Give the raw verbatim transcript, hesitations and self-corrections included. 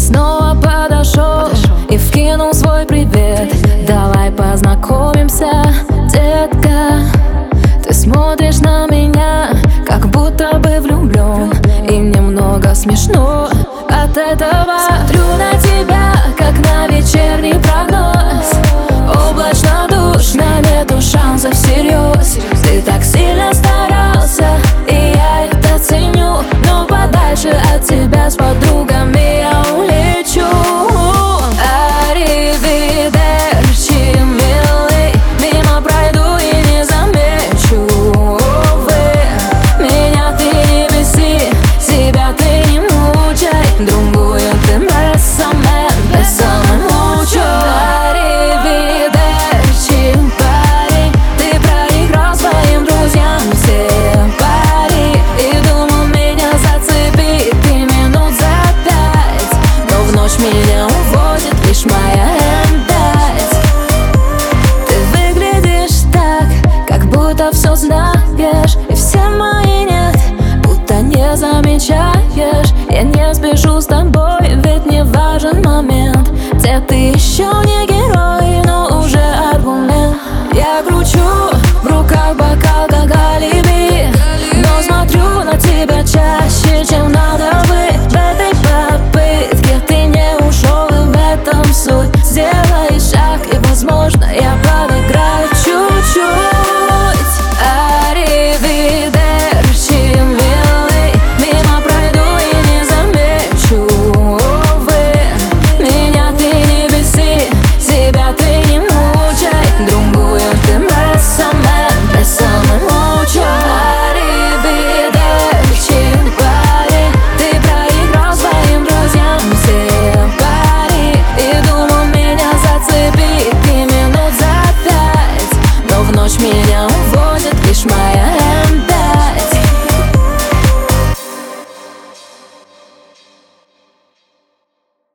снова подошел и вкинул свой привет. Давай познакомимся, детка. Ты смотришь на меня, как будто бы влюблен, и немного смешно от этого. Смотрю на тебя, как на вечерний прогноз. Облачно, душно, нету шансов всерьез. Ты так сильно старался, и я это ценю, но подальше от тебя с подругами я улечу. Аривидерчи, милый, мимо пройду и не замечу. Увы, меня ты не беси, себя ты не мучай, другую ты бессоме, бессоме мучу. Аривидерчи, парень, ты проиграл своим друзьям все пари, и думал меня зацепить ты минут за пять, но в ночь меня уводит лишь моя эм пять. Ты выглядишь так, как будто все знаешь, и все мои нет, будто не замечаешь. Я не сбежу с тобой, ведь не важен момент, где ты еще не герой, но уже аргумент. Я кручу